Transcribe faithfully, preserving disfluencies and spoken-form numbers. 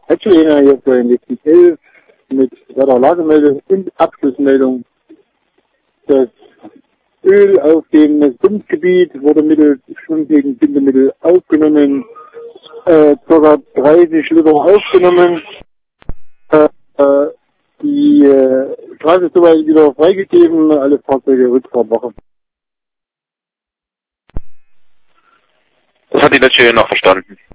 Hatscheliner hier für den nächsten elf mit Wetterlagemeldung und Abschlussmeldung. Das Öl auf dem Sumpfgebiet wurde mittels Schwimmgegenbindemittel aufgenommen, äh, ca. dreißig Liter aufgenommen. Äh, äh, die äh, Straße ist soweit wieder freigegeben, alle Fahrzeuge Rückfahrtwoche. Das hat die letzte noch verstanden.